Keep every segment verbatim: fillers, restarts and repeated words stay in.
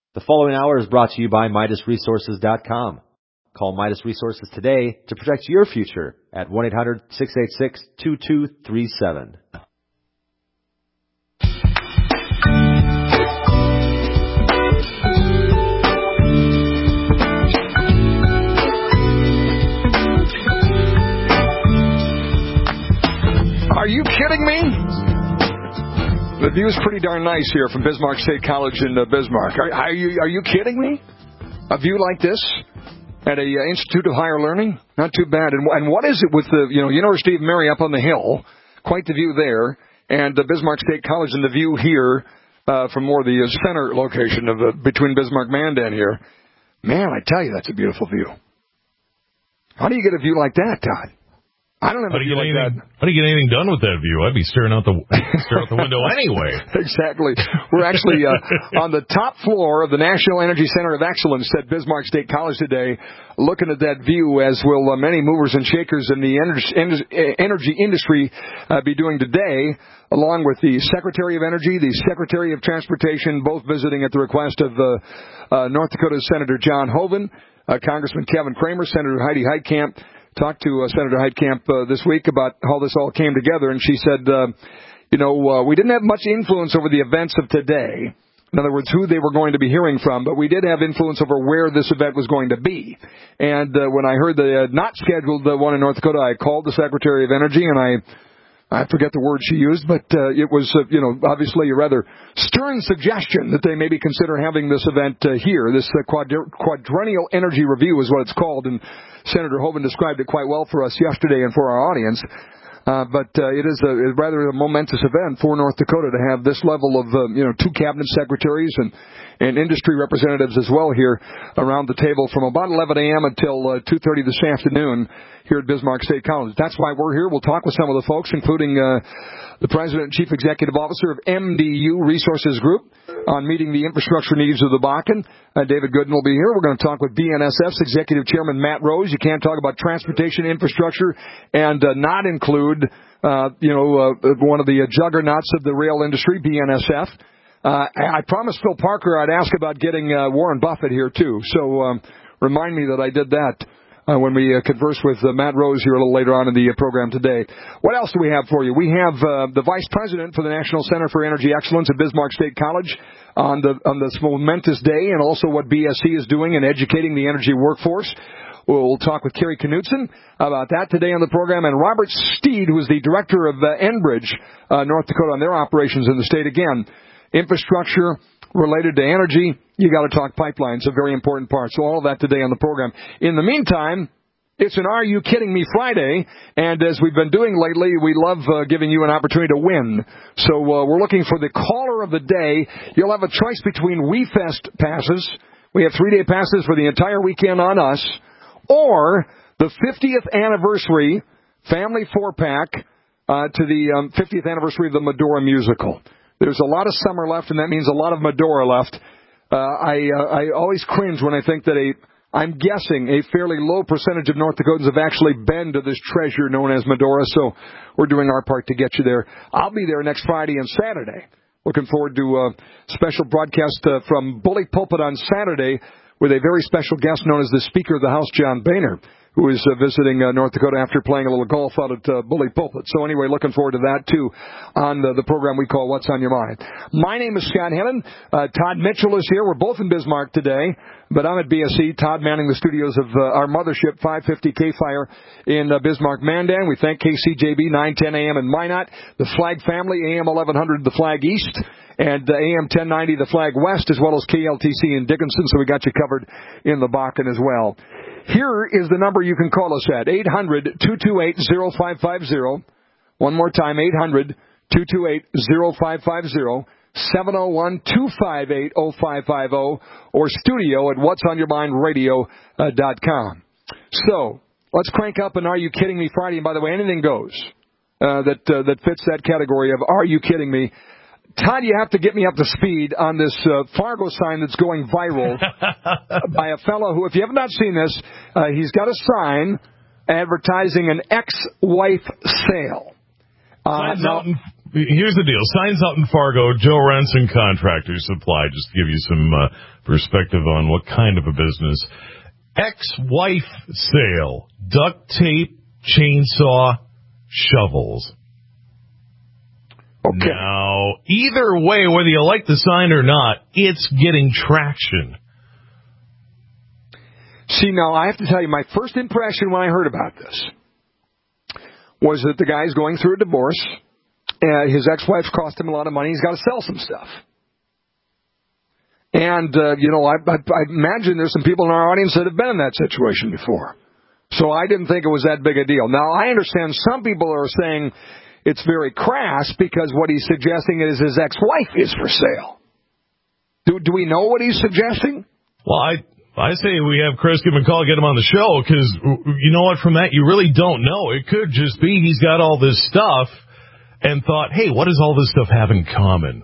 The following hour is brought to you by Midas Resources dot com. Call Midas Resources today to protect your future at one eight hundred six eight six two two three seven. Are you kidding me? The view's pretty darn nice here from Bismarck State College in uh, Bismarck. Are, are you are you kidding me? A view like this at a uh, Institute of Higher Learning? Not too bad. And, and what is it with the you know University of Mary up on the hill? Quite the view there, and the Bismarck State College and the view here uh, from more the uh, center location of the between Bismarck Mandan here. Man, I tell you, that's a beautiful view. How do you get a view like that, Todd? I don't have how a view like anything, that. How do you get anything done with that view? I'd be staring out the staring out the window anyway. Exactly. We're actually uh, on the top floor of the National Energy Center of Excellence at Bismarck State College today, looking at that view, as will uh, many movers and shakers in the energy, energy industry uh, be doing today, along with the Secretary of Energy, the Secretary of Transportation, both visiting at the request of uh, uh, North Dakota's Senator John Hoeven, uh, Congressman Kevin Cramer, Senator Heidi Heitkamp. Talked to uh, Senator Heitkamp uh, this week about how this all came together, and she said, uh, you know, uh, we didn't have much influence over the events of today. In other words, who they were going to be hearing from, but we did have influence over where this event was going to be. And uh, when I heard the uh, not scheduled uh, one in North Dakota, I called the Secretary of Energy, and I I forget the word she used, but uh, it was, uh, you know, obviously a rather stern suggestion that they maybe consider having this event uh, here. This uh, quadri- quadrennial energy review is what it's called, and Senator Hoeven described it quite well for us yesterday and for our audience. Uh, but uh, it is a, rather a momentous event for North Dakota to have this level of, uh, you know, two cabinet secretaries and, and industry representatives as well here around the table from about eleven a.m. until uh, two thirty this afternoon here at Bismarck State College. That's why we're here. We'll talk with some of the folks, including uh, the President and Chief Executive Officer of M D U Resources Group on meeting the infrastructure needs of the Bakken. Uh, David Gooden will be here. We're going to talk with B N S F's Executive Chairman Matt Rose. You can't talk about transportation infrastructure and uh, not include, uh, you know, uh, one of the uh, juggernauts of the rail industry, B N S F. Uh, I promised Phil Parker I'd ask about getting uh, Warren Buffett here, too. So um, remind me that I did that uh, when we uh, converse with uh, Matt Rose here a little later on in the uh, program today. What else do we have for you? We have uh, the Vice President for the National Center for Energy Excellence at Bismarck State College on the on this momentous day, and also what B S C is doing in educating the energy workforce. We'll talk with Kerry Knutson about that today on the program, and Robert Steed, who is the director of uh, Enbridge, uh, North Dakota, on their operations in the state. Again, infrastructure related to energy, you got to talk pipelines, a very important part. So all of that today on the program. In the meantime, it's an Are You Kidding Me Friday, and as we've been doing lately, we love uh, giving you an opportunity to win. So uh, we're looking for the caller of the day. You'll have a choice between WeFest passes. We have three-day passes for the entire weekend on us, or the fiftieth anniversary family four-pack uh, to the um, fiftieth anniversary of the Medora musical. There's a lot of summer left, and that means a lot of Medora left. Uh, I uh, I always cringe when I think that a, I'm guessing, a fairly low percentage of North Dakotans have actually been to this treasure known as Medora, so we're doing our part to get you there. I'll be there next Friday and Saturday. Looking forward to a special broadcast uh, from Bully Pulpit on Saturday with a very special guest known as the Speaker of the House, John Boehner, who is uh, visiting uh, North Dakota after playing a little golf out at uh, Bully Pulpit. So anyway, looking forward to that, too, on the, the program we call What's on Your Mind. My name is Scott Hennon. Uh, Todd Mitchell is here. We're both in Bismarck today, but I'm at B S C. Todd manning the studios of uh, our mothership, five fifty K-Fire in uh, Bismarck, Mandan. We thank K C J B, nine ten a.m. in Minot, the Flag family, A M eleven hundred, the Flag East, and uh, A M ten ninety, the Flag West, as well as K L T C in Dickinson, so we got you covered in the Bakken as well. Here is the number you can call us at, eight hundred, two two eight, oh five five oh. One more time, eight hundred, two two eight, oh five five oh, seven oh one, two five eight, oh five five oh, or studio at whats on your mind radio dot com. So, let's crank up an Are You Kidding Me Friday. And by the way, anything goes uh, that uh, that fits that category of Are You Kidding Me? Todd, you have to get me up to speed on this uh, Fargo sign that's going viral by a fellow who, if you have not seen this, uh, he's got a sign advertising an ex-wife sale. Uh, Signs now, out in here's the deal. Signs out in Fargo, Joe Renson Contractor Supply, just to give you some uh, perspective on what kind of a business. Ex-wife sale, duct tape, chainsaw, shovels. Okay. Now, either way, whether you like the sign or not, it's getting traction. See, now, I have to tell you, my first impression when I heard about this was that the guy's going through a divorce. Uh, his ex-wife cost him a lot of money. He's got to sell some stuff. And, uh, you know, I, I, I imagine there's some people in our audience that have been in that situation before. So I didn't think it was that big a deal. Now, I understand some people are saying it's very crass because what he's suggesting is his ex-wife is for sale. Do, do we know what he's suggesting? Well, I... I say we have Chris give him a call, get him on the show, because you know what, from that, you really don't know. It could just be he's got all this stuff and thought, hey, what does all this stuff have in common?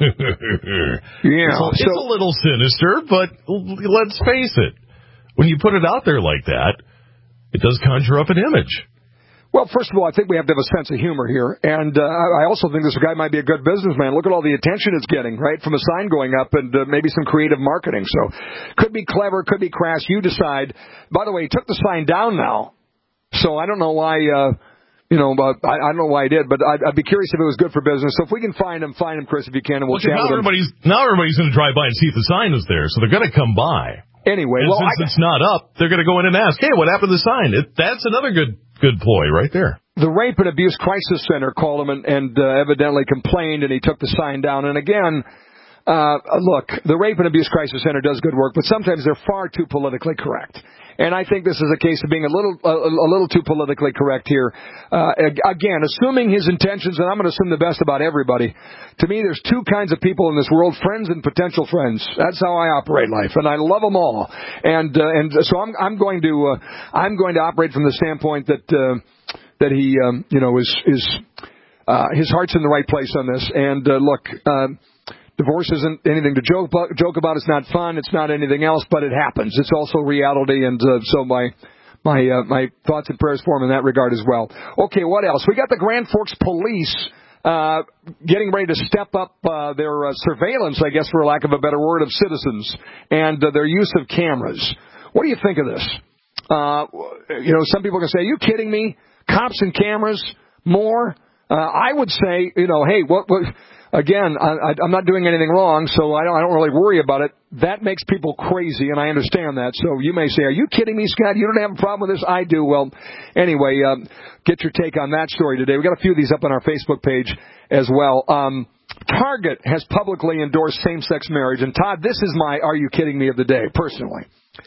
Yeah. So it's so, a little sinister, but let's face it. When you put it out there like that, it does conjure up an image. Well, first of all, I think we have to have a sense of humor here. And uh, I also think this guy might be a good businessman. Look at all the attention it's getting, right, from a sign going up and uh, maybe some creative marketing. So could be clever, could be crass. You decide. By the way, he took the sign down now. So I don't know why, uh, you know, uh, I, I don't know why he did, but I'd, I'd be curious if it was good for business. So if we can find him, find him, Chris, if you can, and we'll well, chat now with him. Everybody's, now everybody's going to drive by and see if the sign is there, so they're going to come by. Anyway, and well, since I, it's not up, they're going to go in and ask, hey, what happened to the sign? It, that's another good good ploy right there. The Rape and Abuse Crisis Center called him and, and uh, evidently complained, and he took the sign down. And again, uh, look, the Rape and Abuse Crisis Center does good work, but sometimes they're far too politically correct. And I think this is a case of being a little a, a little too politically correct here. Uh, again, assuming his intentions, and I'm going to assume the best about everybody. To me, there's two kinds of people in this world: friends and potential friends. That's how I operate life, and I love them all. And uh, and so I'm I'm going to uh, I'm going to operate from the standpoint that uh, that he um, you know is is uh, his heart's in the right place on this. And uh, look. Uh, Divorce isn't anything to joke about, joke about. It's not fun. It's not anything else, but it happens. It's also reality, and uh, so my my uh, my thoughts and prayers for him in that regard as well. Okay, what else? We got the Grand Forks Police uh, getting ready to step up uh, their uh, surveillance, I guess, for lack of a better word, of citizens and uh, their use of cameras. What do you think of this? Uh, you know, some people can say, "Are you kidding me? Cops and cameras more?" Uh, I would say, you know, hey, what what. Again, I, I'm not doing anything wrong, so I don't, I don't really worry about it. That makes people crazy, and I understand that. So you may say, are you kidding me, Scott? You don't have a problem with this? I do. Well, anyway, um, get your take on that story today. We've got a few of these up on our Facebook page as well. Um, Target has publicly endorsed same-sex marriage. And, Todd, this is my are you kidding me of the day, personally.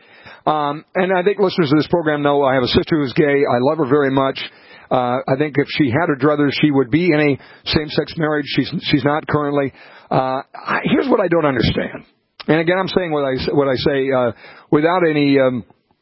Um, and I think listeners of this program know I have a sister who's gay. I love her very much. Uh, I think if she had her druthers, she would be in a same-sex marriage. She's she's not currently. Uh, I, here's what I don't understand. And again, I'm saying what I what I say uh, without any um,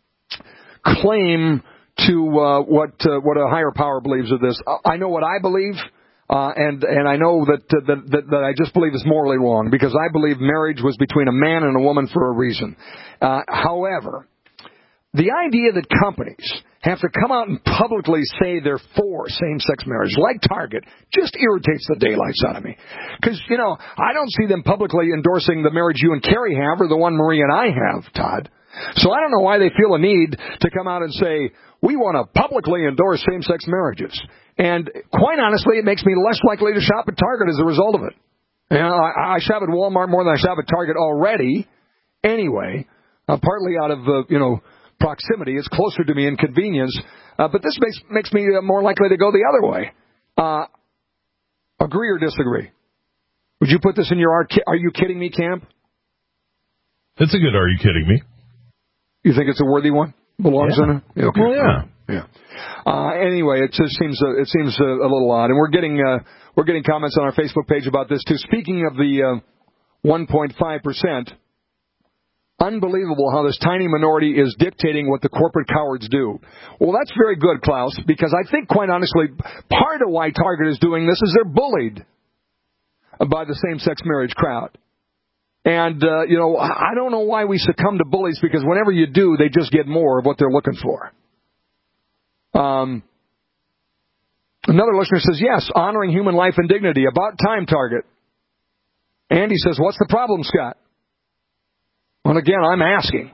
claim to uh, what uh, what a higher power believes of this. I know what I believe, uh, and and I know that, uh, that that that I just believe is morally wrong because I believe marriage was between a man and a woman for a reason. Uh, however, the idea that companies have to come out and publicly say they're for same-sex marriage, like Target, just irritates the daylights out of me. Because, you know, I don't see them publicly endorsing the marriage you and Carrie have or the one Marie and I have, Todd. So I don't know why they feel a need to come out and say, we want to publicly endorse same-sex marriages. And quite honestly, it makes me less likely to shop at Target as a result of it. You know, I, I shop at Walmart more than I shop at Target already anyway, uh, partly out of, uh, you know, proximity. It's closer to me in convenience. Uh, but this makes makes me uh, more likely to go the other way. Uh, agree or disagree? Would you put this in your are, are you kidding me camp? It's a good are you kidding me? You think it's a worthy one? Belongs yeah. in it? Okay. Well, yeah. Yeah. Uh, anyway, it just seems uh, it seems uh, a little odd, and we're getting uh, we're getting comments on our Facebook page about this too. Speaking of the uh, one point five percent. Unbelievable how this tiny minority is dictating what the corporate cowards do. Well, that's very good, Klaus, because I think, quite honestly, part of why Target is doing this is they're bullied by the same-sex marriage crowd. And, uh, you know, I don't know why we succumb to bullies, because whenever you do, they just get more of what they're looking for. Um, Another listener says, yes, honoring human life and dignity. About time, Target. Andy says, what's the problem, Scott? Well, again, I'm asking.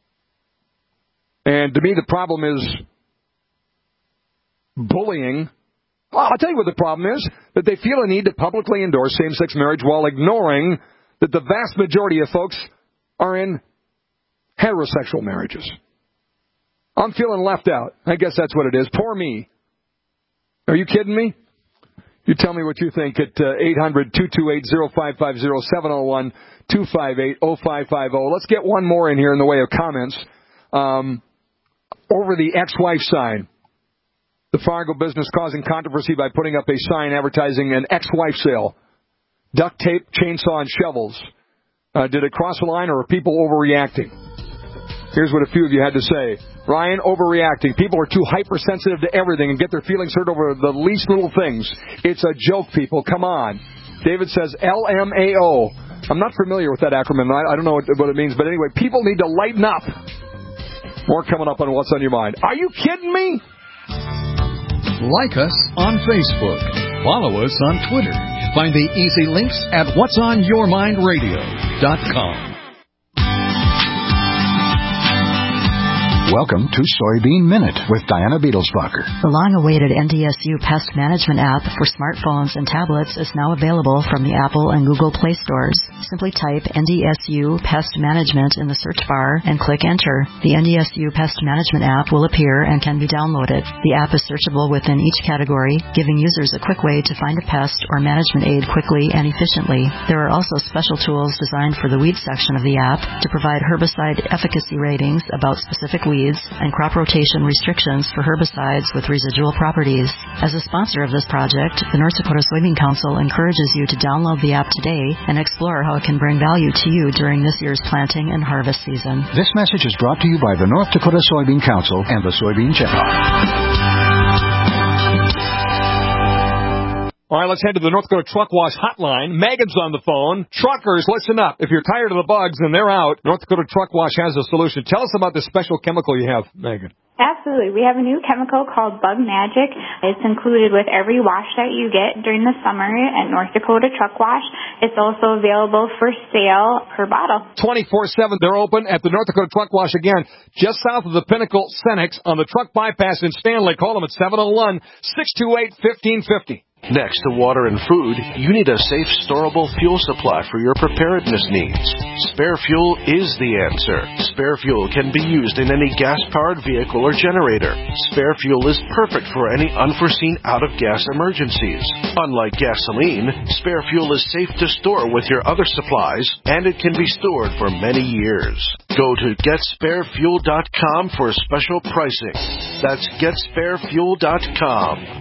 And to me, the problem is bullying. Well, I'll tell you what the problem is, that they feel a need to publicly endorse same-sex marriage while ignoring that the vast majority of folks are in heterosexual marriages. I'm feeling left out. I guess that's what it is. Poor me. Are you kidding me? You tell me what you think at uh, eight hundred, two two eight, oh five five oh, seven oh one, two five eight, oh five five oh. Let's get one more in here in the way of comments. Um, over the ex-wife sign. The Fargo business causing controversy by putting up a sign advertising an ex-wife sale. Duct tape, chainsaw, and shovels. Uh, did it cross the line, or are people overreacting? Here's what a few of you had to say. Ryan, overreacting. People are too hypersensitive to everything and get their feelings hurt over the least little things. It's a joke, people. Come on. David says L M A O. I'm not familiar with that acronym. I, I don't know what, what it means. But anyway, people need to lighten up. More coming up on What's on Your Mind. Are you kidding me? Like us on Facebook. Follow us on Twitter. Find the easy links at whats on your mind radio dot com. Welcome to Soybean Minute with Diana Beetlesbacher. The long-awaited N D S U Pest Management app for smartphones and tablets is now available from the Apple and Google Play stores. Simply type N D S U Pest Management in the search bar and click Enter. The N D S U Pest Management app will appear and can be downloaded. The app is searchable within each category, giving users a quick way to find a pest or management aid quickly and efficiently. There are also special tools designed for the weed section of the app to provide herbicide efficacy ratings about specific weeds and crop rotation restrictions for herbicides with residual properties. As a sponsor of this project, the North Dakota Soybean Council encourages you to download the app today and explore how it can bring value to you during this year's planting and harvest season. This message is brought to you by the North Dakota Soybean Council and the Soybean Checkoff. All right, let's head to the North Dakota Truck Wash Hotline. Megan's on the phone. Truckers, listen up. If you're tired of the bugs and they're out, North Dakota Truck Wash has a solution. Tell us about this special chemical you have, Megan. Absolutely. We have a new chemical called Bug Magic. It's included with every wash that you get during the summer at North Dakota Truck Wash. It's also available for sale per bottle. twenty-four seven, they're open at the North Dakota Truck Wash again, just south of the Pinnacle Cenex on the truck bypass in Stanley. Call them at seven oh one, six two eight, one five five oh. Next to water and food, you need a safe, storable fuel supply for your preparedness needs. Spare Fuel is the answer. Spare Fuel can be used in any gas-powered vehicle or generator. Spare Fuel is perfect for any unforeseen out-of-gas emergencies. Unlike gasoline, Spare Fuel is safe to store with your other supplies, and it can be stored for many years. Go to get spare fuel dot com for special pricing. That's get spare fuel dot com.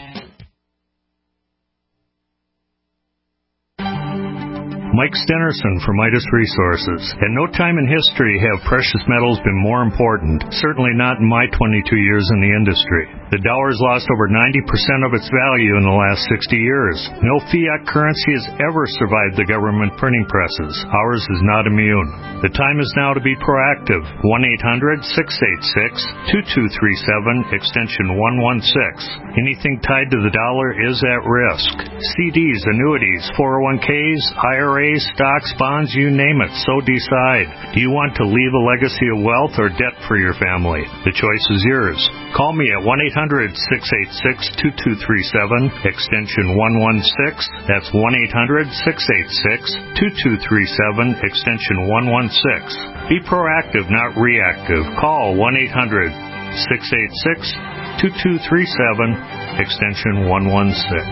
Mike Stenerson for Midas Resources. At no time in history have precious metals been more important, certainly not in my twenty-two years in the industry. The dollar's lost over ninety percent of its value in the last sixty years. No fiat currency has ever survived the government printing presses. Ours is not immune. The time is now to be proactive. one eight hundred, six eight six, two two three seven, extension one one six. Anything tied to the dollar is at risk. C Ds, annuities, four oh one k's, I R As, stocks, bonds, you name it, so decide. Do you want to leave a legacy of wealth or debt for your family? The choice is yours. Call me at one eight hundred, six eight six, two two three seven, extension one one six. That's one eight hundred, six eight six, two two three seven, extension one one six. Be proactive, not reactive. Call one eight hundred, six eight six, two two three seven, extension one one six.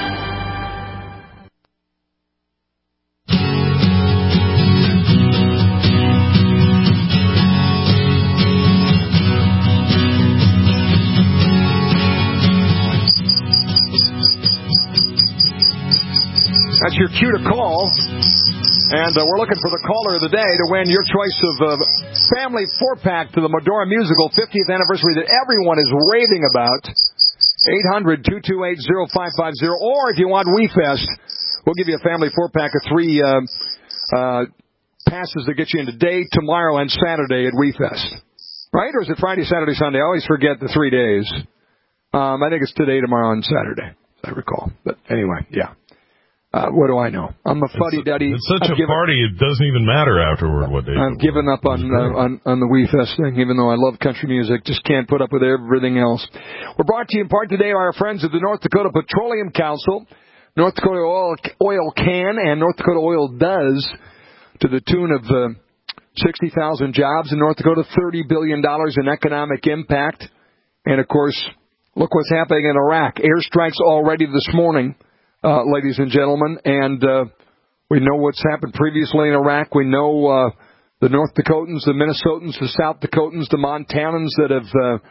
That's your cue to call. And uh, we're looking for the caller of the day to win your choice of uh, family four-pack to the Medora Musical fiftieth anniversary that everyone is raving about. eight hundred, two two eight, oh five five oh. Or if you want WeFest, we'll give you a family four-pack of three uh, uh, passes that get you in today, tomorrow, and Saturday at WeFest. Right? Or is it Friday, Saturday, Sunday? I always forget the three days. Um, I think it's today, tomorrow, and Saturday, as I recall. But anyway, yeah. Uh, what do I know? I'm a fuddy-duddy. It's such I've a given, party, it doesn't even matter afterward what day. I've given up on, uh, on on the Wee Fest thing, even though I love country music. Just can't put up with everything else. We're brought to you in part today by our friends at the North Dakota Petroleum Council. North Dakota Oil, oil can and North Dakota Oil does, to the tune of uh, sixty thousand jobs in North Dakota, thirty billion dollars in economic impact. And, of course, look what's happening in Iraq. Airstrikes already this morning. Uh, ladies and gentlemen, and uh, we know what's happened previously in Iraq. We know uh, the North Dakotans, the Minnesotans, the South Dakotans, the Montanans that have,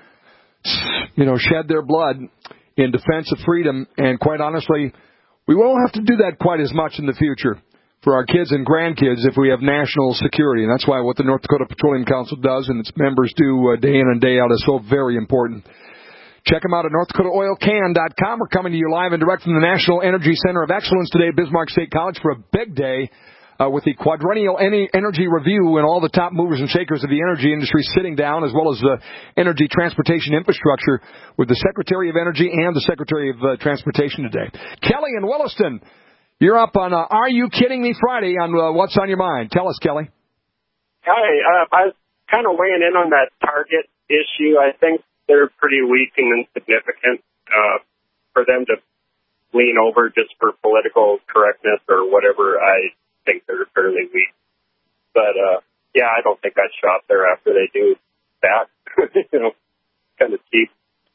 uh, you know, shed their blood in defense of freedom. And quite honestly, we won't have to do that quite as much in the future for our kids and grandkids if we have national security. And that's why what the North Dakota Petroleum Council does and its members do uh, day in and day out is so very important. Check them out at north dakota oil can dot com. We're coming to you live and direct from the National Energy Center of Excellence today at Bismarck State College for a big day uh, with the Quadrennial Energy Review and all the top movers and shakers of the energy industry sitting down, as well as the energy transportation infrastructure with the Secretary of Energy and the Secretary of uh, Transportation today. Kelly in Williston, you're up on uh, Are You Kidding Me Friday on uh, What's on Your Mind. Tell us, Kelly. Hi, uh, I was kind of weighing in on that Target issue. I think they're pretty weak and insignificant uh, for them to lean over just for political correctness or whatever. I think they're fairly weak. But, uh, yeah, I don't think I'd shop there after they do that. You know, kind of cheap.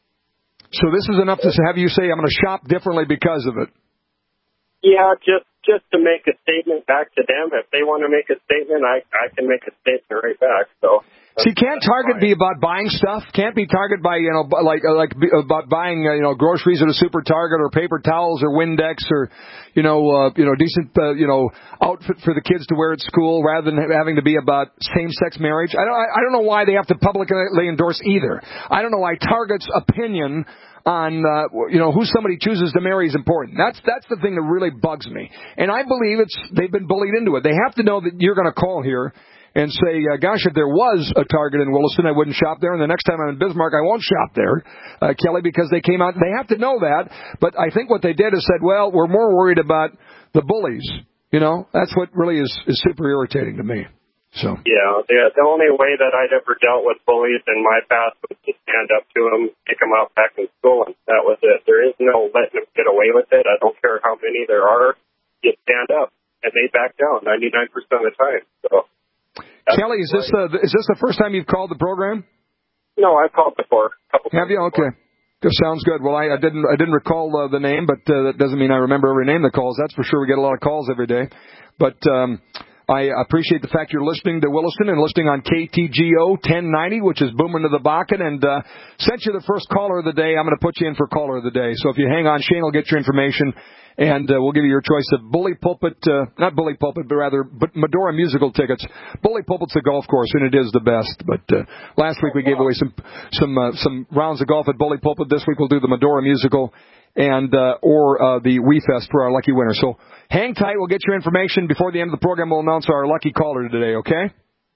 So this is enough to have you say I'm going to shop differently because of it. Yeah, just just to make a statement back to them. If they want to make a statement, I I can make a statement right back. So. See, can't Target be about buying stuff? Can't be Target by, you know, like like about buying, uh, you know, groceries at a super Target or paper towels or Windex or, you know, uh, you know, decent, uh, you know, outfit for the kids to wear at school rather than having to be about same-sex marriage. I don't, I don't know why they have to publicly endorse either. I don't know why Target's opinion on, uh, you know, who somebody chooses to marry is important. That's that's the thing that really bugs me. And I believe it's they've been bullied into it. They have to know that you're going to call here and say, uh, gosh, if there was a Target in Williston, I wouldn't shop there. And the next time I'm in Bismarck, I won't shop there, uh, Kelly, because they came out. They have to know that. But I think what they did is said, well, we're more worried about the bullies. You know, that's what really is, is super irritating to me. So yeah, the, the only way that I'd ever dealt with bullies in my past was to stand up to them, kick them out back in school, and that was it. There is no letting them get away with it. I don't care how many there are. You stand up, and they back down ninety-nine percent of the time. So. Kelly, is this uh, is this the first time you've called the program? No, I've called before. A couple Have you? Okay. Good, sounds good. Well, I, I didn't I didn't recall uh, the name, but uh, that doesn't mean I remember every name that calls. That's for sure. We get a lot of calls every day. But um, I appreciate the fact you're listening to Williston and listening on K T G O ten ninety, which is booming to the Bakken. And uh, since you're the first caller of the day, I'm going to put you in for caller of the day. So if you hang on, Shane will get your information. And uh, we'll give you your choice of Bully Pulpit, uh, not Bully Pulpit, but rather but Medora musical tickets. Bully Pulpit's the golf course, and it is the best. But uh, last week we gave away some some uh, some rounds of golf at Bully Pulpit. This week we'll do the Medora musical and uh, or uh, the Wee Fest for our lucky winner. So hang tight. We'll get your information before the end of the program. We'll announce our lucky caller today. Okay.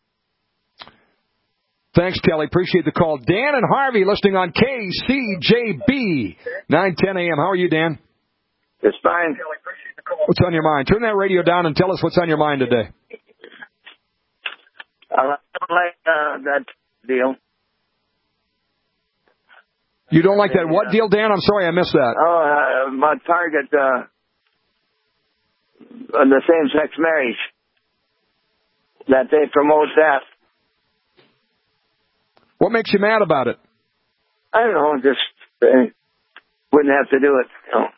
Thanks, Kelly. Appreciate the call. Dan and Harvey listening on K C J B nine ten a.m. How are you, Dan? It's fine. What's on your mind? Turn that radio down and tell us what's on your mind today. I don't like uh, that deal. You don't like that what deal, Dan? I'm sorry, I missed that. Oh, uh, about Target, uh, the same-sex marriage, that they promote that. What makes you mad about it? I don't know, just they wouldn't have to do it, you know.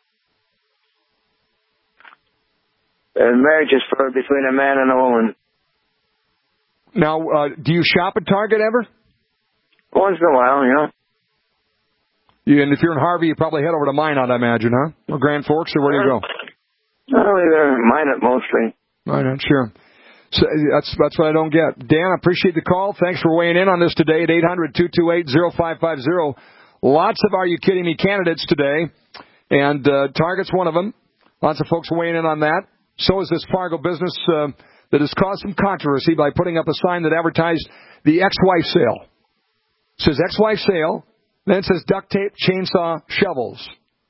And marriage is for between a man and a woman. Now, uh, do you shop at Target ever? Once in a while, you know. You, and if you're in Harvey, you probably head over to Minot, I imagine, huh? Or Grand Forks, or where do you go? Oh, either Minot mostly. Minot, sure. So that's that's what I don't get. Dan, I appreciate the call. Thanks for weighing in on this today at eight hundred, two two eight, oh five five oh. Lots of Are You Kidding Me candidates today, and uh, Target's one of them. Lots of folks weighing in on that. So is this Fargo business uh, that has caused some controversy by putting up a sign that advertised the ex-wife sale. It says ex-wife sale, Then it says duct tape, chainsaw, shovels.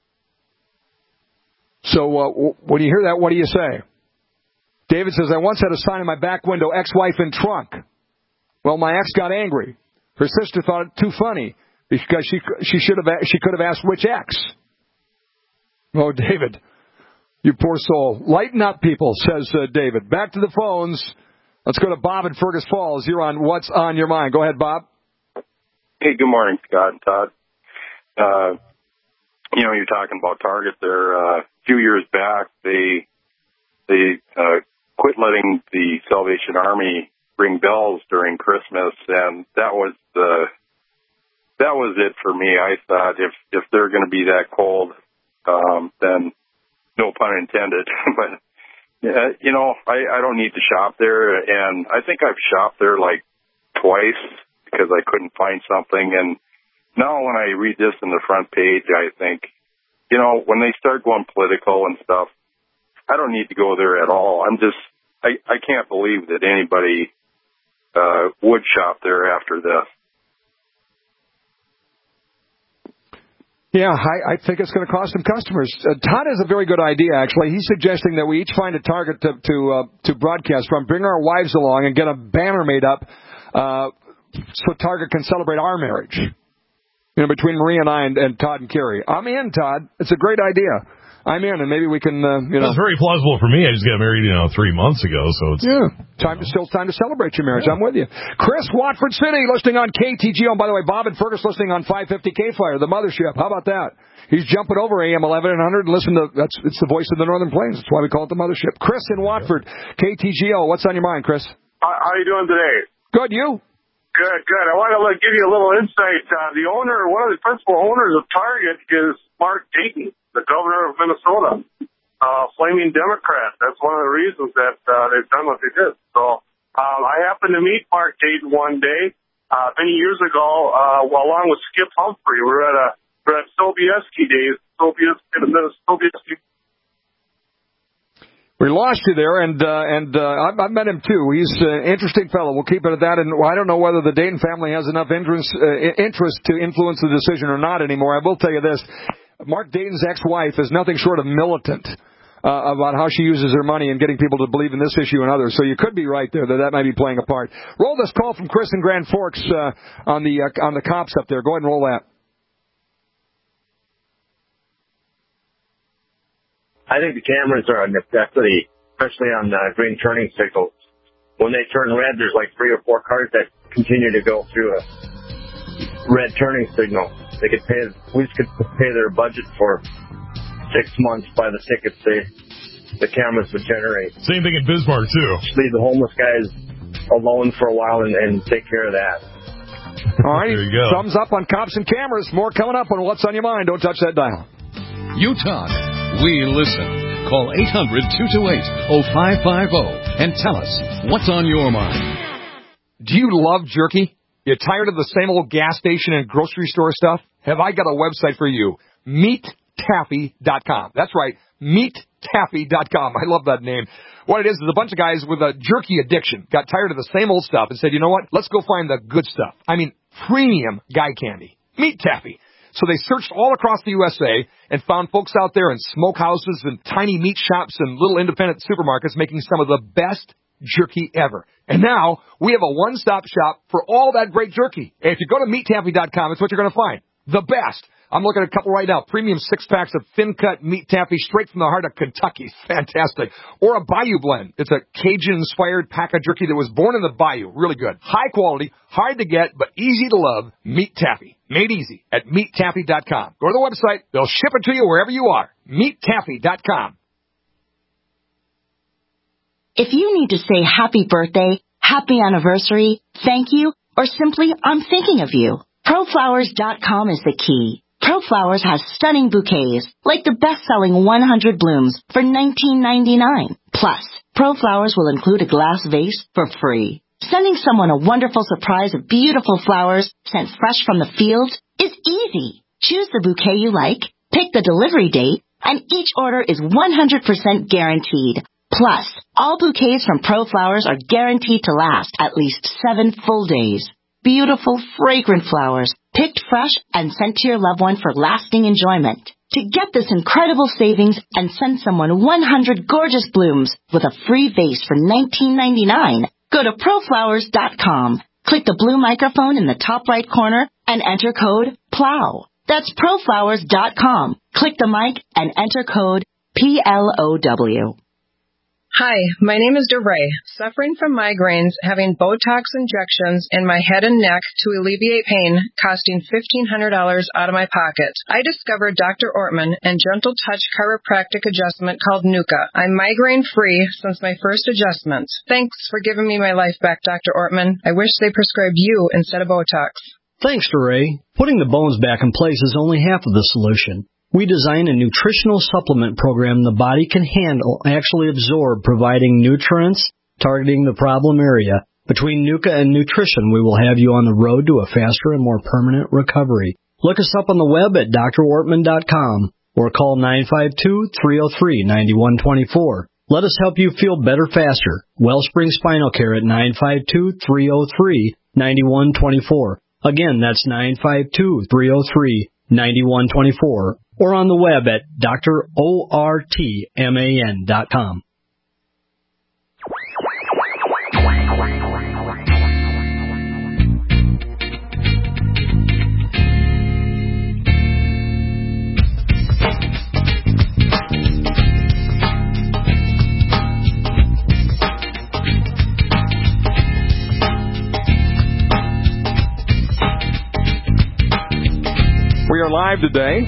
So uh, when you hear that, what do you say? David says, I once had a sign in my back window, ex-wife in trunk. Well, my ex got angry. Her sister thought it too funny because she she should have she could have asked which ex. Oh, David, you poor soul. Lighten up, people, says uh, David. Back to the phones. Let's go to Bob in Fergus Falls. You're on What's on Your Mind. Go ahead, Bob. Hey, good morning, Scott and Todd. Uh, you know, you're talking about Target there. Uh, a few years back, they they uh, quit letting the Salvation Army ring bells during Christmas, and that was the that was it for me. I thought if if they're going to be that cold, um, then no pun intended, but. Uh, you know, I, I don't need to shop there, and I think I've shopped there like twice because I couldn't find something. And now when I read this in the front page, I think, you know, when they start going political and stuff, I don't need to go there at all. I'm just, I, I can't believe that anybody uh, would shop there after this. Yeah, I, I think it's going to cost some customers. Uh, Todd has a very good idea, actually. He's suggesting that we each find a target to to, uh, to broadcast from, bring our wives along, and get a banner made up uh, so Target can celebrate our marriage. You know, between Marie and I and, and Todd and Carrie. I'm in, Todd. It's a great idea. I'm in, and maybe we can, uh, you know. That's very plausible for me. I just got married, you know, three months ago, so it's. Yeah, time to, still time to celebrate your marriage. Yeah. I'm with you. Chris, Watford City, listening on K T G O. And by the way, Bob and Fergus listening on five fifty K-Fire, the mothership. How about that? He's jumping over A M eleven hundred and listen to, that's, it's the voice of the Northern Plains. That's why we call it the mothership. Chris in Watford, K T G O. What's on your mind, Chris? How are you doing today? Good, you? Good, good. I want to like, give you a little insight. Uh, the owner, one of the principal owners of Target is Mark Dayton, the governor of Minnesota. Uh, flaming Democrat. That's one of the reasons that uh, they've done what they did. So um, I happened to meet Mark Dayton one day uh, many years ago, uh, well, along with Skip Humphrey. We were at a we were at Sobieski days. Sobieski, Sobieski. We lost you there, and uh, and uh, I, I met him too. He's an interesting fellow. We'll keep it at that. And I don't know whether the Dayton family has enough interest uh, interest to influence the decision or not anymore. I will tell you this. Mark Dayton's ex-wife is nothing short of militant uh, about how she uses her money and getting people to believe in this issue and others. So you could be right there that that might be playing a part. Roll this call from Chris in Grand Forks uh, on the uh, on the cops up there. Go ahead and roll that. I think the cameras are a necessity, especially on uh, green turning signals. When they turn red, there's like three or four cars that continue to go through a red turning signal. They could pay, police could pay their budget for six months by the tickets they, the cameras would generate. Same thing in Bismarck, too. Just leave the homeless guys alone for a while and, and take care of that. All right. There you go. Thumbs up on cops and cameras. More coming up on What's on Your Mind. Don't touch that dial. You talk. We listen. Call eight hundred, two two eight, oh five five oh and tell us what's on your mind. Do you love jerky? You tired of the same old gas station and grocery store stuff? Have I got a website for you? meat taffy dot com. That's right, meat taffy dot com. I love that name. What it is is a bunch of guys with a jerky addiction got tired of the same old stuff and said, you know what? Let's go find the good stuff. I mean, premium guy candy. Meat Taffy. So they searched all across the U S A and found folks out there in smokehouses and tiny meat shops and little independent supermarkets making some of the best jerky ever. And now we have a one-stop shop for all that great jerky. And if you go to meat taffy dot com, it's what you're going to find. The best. I'm looking at a couple right now. Premium six-packs of thin-cut meat taffy straight from the heart of Kentucky. Fantastic. Or a Bayou blend. It's a Cajun-inspired pack of jerky that was born in the Bayou. Really good. High quality, hard to get, but easy to love. Meat Taffy. Made easy at meat taffy dot com. Go to the website. They'll ship it to you wherever you are. meat taffy dot com. If you need to say happy birthday, happy anniversary, thank you, or simply I'm thinking of you, pro flowers dot com is the key. ProFlowers has stunning bouquets, like the best-selling one hundred blooms for nineteen ninety-nine. Plus, ProFlowers will include a glass vase for free. Sending someone a wonderful surprise of beautiful flowers sent fresh from the field is easy. Choose the bouquet you like, pick the delivery date, and each order is one hundred percent guaranteed. Plus, all bouquets from ProFlowers are guaranteed to last at least seven full days. beautiful, fragrant flowers, picked fresh and sent to your loved one for lasting enjoyment. To get this incredible savings and send someone one hundred gorgeous blooms with a free vase for nineteen ninety-nine, go to proflowers dot com. Click the blue microphone in the top right corner and enter code PLOW. That's proflowers dot com. Click the mic and enter code P L O W. Hi, my name is DeRay, suffering from migraines, having Botox injections in my head and neck to alleviate pain, costing fifteen hundred dollars out of my pocket. I discovered Doctor Ortman and Gentle Touch chiropractic adjustment called Nuka. I'm migraine-free since my first adjustment. Thanks for giving me my life back, Doctor Ortman. I wish they prescribed you instead of Botox. Thanks, DeRay. Putting the bones back in place is only half of the solution. We design a nutritional supplement program the body can handle, actually absorb, providing nutrients, targeting the problem area. Between Nuka and nutrition, we will have you on the road to a faster and more permanent recovery. Look us up on the web at D R ortman dot com or call nine five two, three oh three, nine one two four. Let us help you feel better faster. Wellspring Spinal Care at nine five two, three oh three, nine one two four. Again, that's nine five two, three oh three, nine one two four. Or on the web at D R ortman dot com. We are live today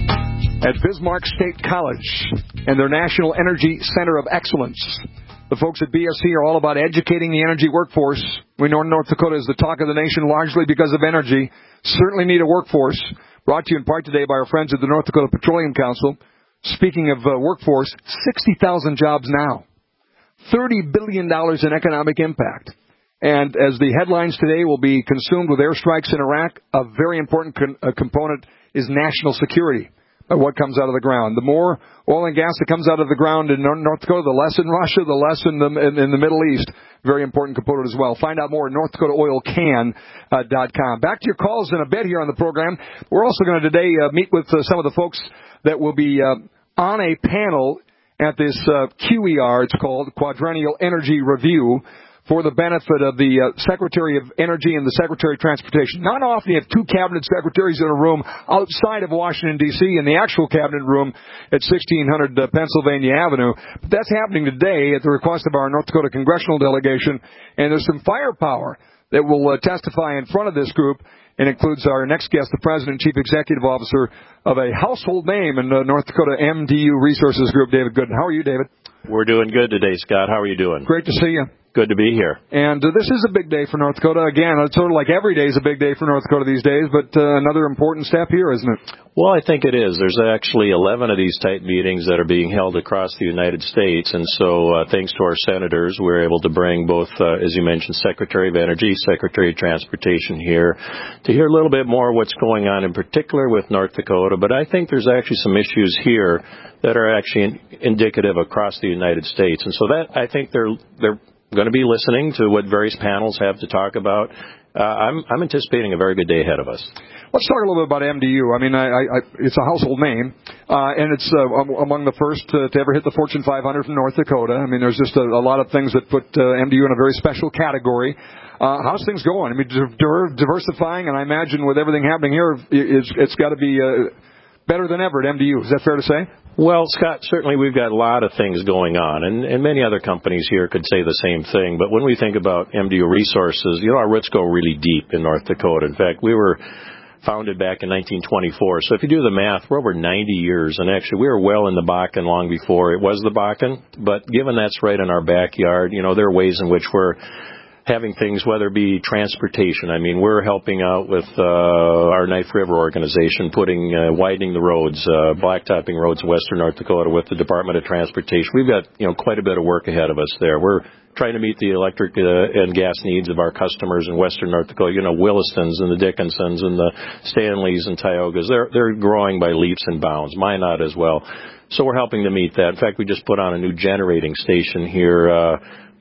at Bismarck State College and their National Energy Center of Excellence. The folks at B S C are all about educating the energy workforce. We know North Dakota is the talk of the nation largely because of energy. Certainly need a workforce. Brought to you in part today by our friends at the North Dakota Petroleum Council. Speaking of uh, workforce, sixty thousand jobs now. thirty billion dollars in economic impact. And as the headlines today will be consumed with airstrikes in Iraq, a very important con- uh, component is national security. What comes out of the ground. The more oil and gas that comes out of the ground in North Dakota, the less in Russia, the less in the, in, in the Middle East. Very important component as well. Find out more at north dakota oil can dot com. Back to your calls in a bit here on the program. We're also going to today uh, meet with uh, some of the folks that will be uh, on a panel at this uh, Q E R. It's called Quadrennial Energy Review, for the benefit of the uh, Secretary of Energy and the Secretary of Transportation. Not often you have two cabinet secretaries in a room outside of Washington, D C, in the actual cabinet room at sixteen hundred uh, Pennsylvania Avenue. But that's happening today at the request of our North Dakota congressional delegation, and there's some firepower that will uh, testify in front of this group. It includes our next guest, the President and Chief Executive Officer of a household name in uh, North Dakota, M D U Resources Group, David Gooden. How are you, David? We're doing good today, Scott. How are you doing? Great to see you. Good to be here. And uh, this is a big day for North Dakota. Again, it's sort of like every day is a big day for North Dakota these days, but uh, another important step here, isn't it? Well, I think it is. There's actually eleven of these type meetings that are being held across the United States, and so uh, thanks to our senators, we're able to bring both, uh, as you mentioned, Secretary of Energy, Secretary of Transportation here to hear a little bit more what's going on in particular with North Dakota, but I think there's actually some issues here that are actually in, indicative across the United States, and so that, I think they're they're going to be listening to what various panels have to talk about. Uh, I'm, I'm anticipating a very good day ahead of us. Let's talk a little bit about M D U. I mean, I, I, it's a household name, uh, and it's uh, among the first to, to ever hit the Fortune five hundred from North Dakota. I mean, there's just a, a lot of things that put uh, M D U in a very special category. Uh, how's things going? I mean, diver- diversifying, and I imagine with everything happening here, it's, it's got to be uh, better than ever at M D U. Is that fair to say? Well, Scott, certainly we've got a lot of things going on, and, and many other companies here could say the same thing. But when we think about M D U Resources, you know, our roots go really deep in North Dakota. In fact, we were founded back in nineteen twenty-four. So if you do the math, we're over ninety years, and actually we were well in the Bakken long before it was the Bakken. But given that's right in our backyard, you know, there are ways in which we're having things, whether it be transportation. I mean, we're helping out with uh, our Knife River organization, putting, uh, widening the roads, uh, blacktopping roads in western North Dakota with the Department of Transportation. We've got, you know, quite a bit of work ahead of us there. We're trying to meet the electric uh, and gas needs of our customers in western North Dakota. You know, Willistons and the Dickinsons and the Stanleys and Tiogas, they're, they're growing by leaps and bounds. Minot as well. So we're helping to meet that. In fact, we just put on a new generating station here, uh,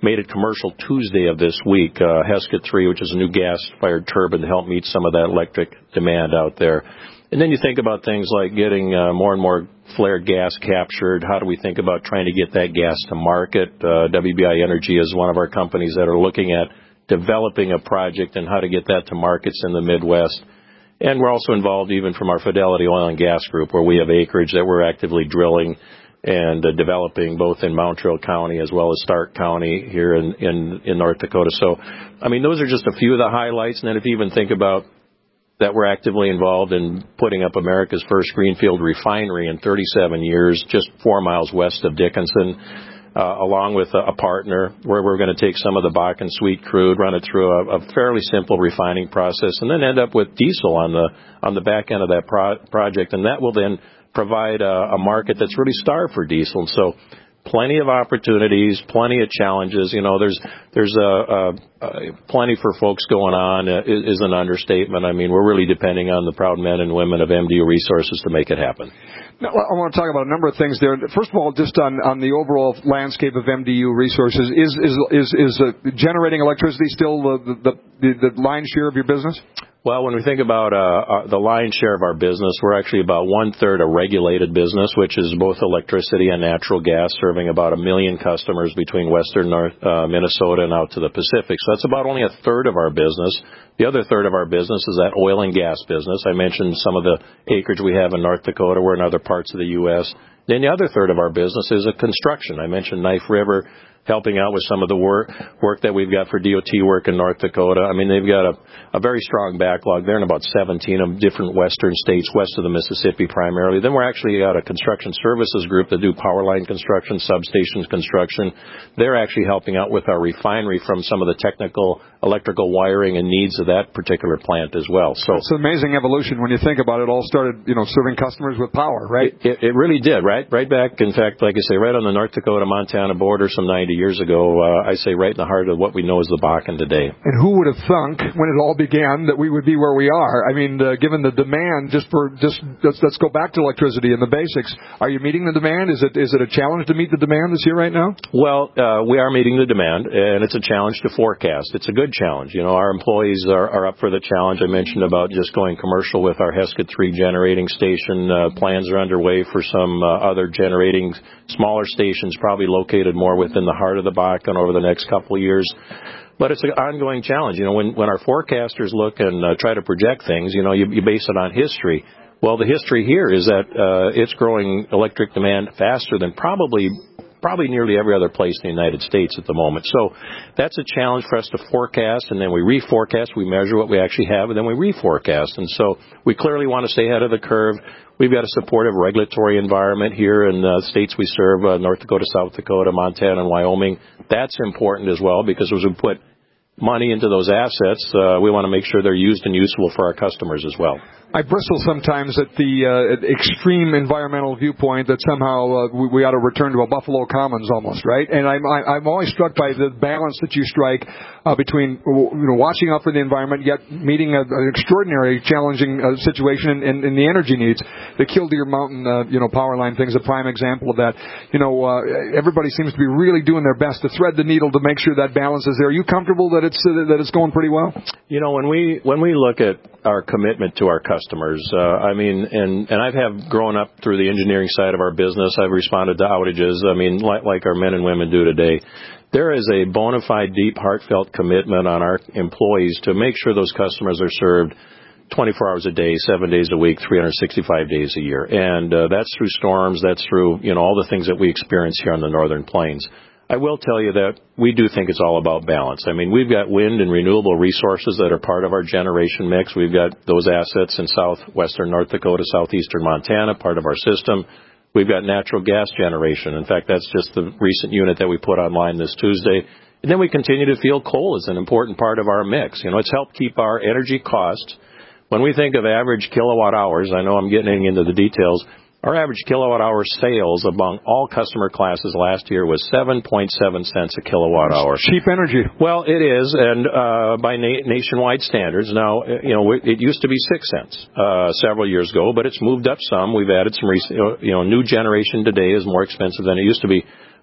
made it commercial Tuesday of this week, uh, Heskett three, which is a new gas-fired turbine to help meet some of that electric demand out there. And then you think about things like getting uh, more and more flared gas captured. How do we think about trying to get that gas to market? Uh, W B I Energy is one of our companies that are looking at developing a project and how to get that to markets in the Midwest. And we're also involved even from our Fidelity Oil and Gas Group, where we have acreage that we're actively drilling and uh, developing both in Mountrail County as well as Stark County here in, in, in North Dakota. So, I mean, those are just a few of the highlights. And then if you even think about that we're actively involved in putting up America's first greenfield refinery in thirty-seven years, just four miles west of Dickinson, uh, along with a, a partner where we're going to take some of the Bakken sweet crude, run it through a, a fairly simple refining process, and then end up with diesel on the on the back end of that pro- project. And that will then provide a, a market that's really starved for diesel. And so plenty of opportunities, plenty of challenges. You know, there's there's a, a, a plenty for folks going on uh, is, is an understatement. I mean, we're really depending on the proud men and women of M D U Resources to make it happen. Now, I want to talk about a number of things there. First of all, just on, on the overall landscape of M D U Resources, is is is, is uh, generating electricity still the, the the the lion's share of your business? Well, when we think about uh, the lion's share of our business, we're actually about one-third a regulated business, which is both electricity and natural gas, serving about a million customers between western North uh, Minnesota and out to the Pacific. So that's about only a third of our business. The other third of our business is that oil and gas business. I mentioned some of the acreage we have in North Dakota. We're in other parts of the U S Then the other third of our business is a construction. I mentioned Knife River, helping out with some of the work work that we've got for D O T work in North Dakota. I mean, they've got a, a very strong backlog. They're in about seventeen of different western states, west of the Mississippi primarily. Then we're actually got a construction services group that do power line construction, substations construction. They're actually helping out with our refinery from some of the technical electrical wiring and needs of that particular plant as well. So it's an amazing evolution when you think about it. It all started, you know, serving customers with power, right? It, it, it really did, right? Right back, in fact, like I say, right on the North Dakota-Montana border some ninety years ago, uh, I say right in the heart of what we know as the Bakken today. And who would have thunk when it all began that we would be where we are? I mean, uh, given the demand, just for, just, let's, let's go back to electricity and the basics. Are you meeting the demand? Is it, is it a challenge to meet the demand that's here right now? Well, uh, we are meeting the demand, and it's a challenge to forecast. It's a good challenge. You know, our employees are, are up for the challenge. I mentioned about just going commercial with our Heskett three generating station. Uh, plans are underway for some uh, other generating smaller stations, probably located more within the heart of the Bakken over the next couple of years. But it's an ongoing challenge. You know, when, when our forecasters look and uh, try to project things, you know, you, you base it on history. Well, the history here is that uh, it's growing electric demand faster than probably probably nearly every other place in the United States at the moment. So that's a challenge for us to forecast, and then we reforecast, we measure what we actually have, and then we reforecast. And so we clearly want to stay ahead of the curve. We've got a supportive regulatory environment here in the states we serve, uh, North Dakota, South Dakota, Montana, and Wyoming. That's important as well, because as we put money into those assets, uh, we want to make sure they're used and useful for our customers as well. I bristle sometimes at the uh, at extreme environmental viewpoint that somehow uh, we, we ought to return to a Buffalo Commons almost, right? And I'm I, I'm always struck by the balance that you strike uh, between you know watching out for the environment yet meeting a, an extraordinary challenging uh, situation in, in, in the energy needs. The Killdeer Mountain uh, you know power line thing is a prime example of that. You know uh, everybody seems to be really doing their best to thread the needle to make sure that balance is there. Are you comfortable that it's uh, that it's going pretty well? You know when we when we look at our commitment to our customers. Uh, I mean, and, and I've have grown up through the engineering side of our business. I've responded to outages. I mean, like, like our men and women do today. There is a bona fide, deep, heartfelt commitment on our employees to make sure those customers are served twenty-four hours a day, seven days a week, three hundred sixty-five days a year. And uh, that's through storms. That's through, you know, all the things that we experience here on the Northern Plains. I will tell you that we do think it's all about balance. I mean, we've got wind and renewable resources that are part of our generation mix. We've got those assets in southwestern North Dakota, southeastern Montana, part of our system. We've got natural gas generation. In fact, that's just the recent unit that we put online this Tuesday. And then we continue to feel coal is an important part of our mix. You know, it's helped keep our energy costs. When we think of average kilowatt hours, I know I'm getting into the details, our average kilowatt-hour sales among all customer classes last year was seven point seven cents a kilowatt-hour. Cheap energy. Well, it is, and uh, by na- nationwide standards. Now, you know, it used to be six cents uh, several years ago, but it's moved up some. We've added some, rec- you know, new generation today is more expensive than it used to be.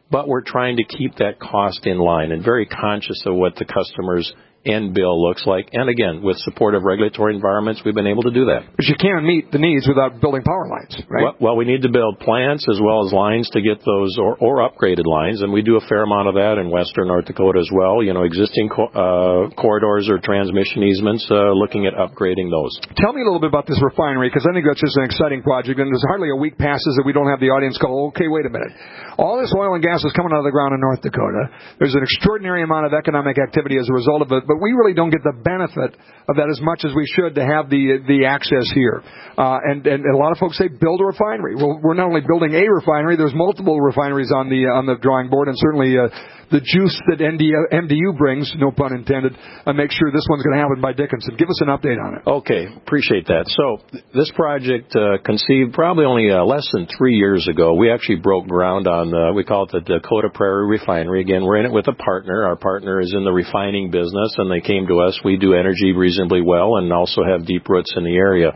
but we're trying to keep that cost in line and very conscious of what the customer's end bill looks like. And again, with supportive regulatory environments, we've been able to do that. But you can't meet the needs without building power lines, right? Well, well we need to build plants as well as lines to get those, or, or upgraded lines, and we do a fair amount of that in western North Dakota as well. You know, existing co- uh, corridors or transmission easements, uh, looking at upgrading those. Tell me a little bit about this refinery, because I think that's just an exciting project, and there's hardly a week passes that we don't have the audience go, okay, wait a minute. All this oil and gas is coming out of the ground in North Dakota. There's an extraordinary amount of economic activity as a result of it, but we really don't get the benefit of that as much as we should to have the the access here. Uh, and, and a lot of folks say build a refinery. Well, we're not only building a refinery, there's multiple refineries on the on the drawing board, and certainly uh, the juice that M D U brings, no pun intended, uh, make sure this one's going to happen by Dickinson. Give us an update on it. Okay, appreciate that. So th- this project uh, conceived probably only uh, less than three years ago. We actually broke ground on, the, we call it the Dakota Prairie Refinery. Again, we're in it with a partner. Our partner is in the refining business, and they came to us. We do energy reasonably well and also have deep roots in the area.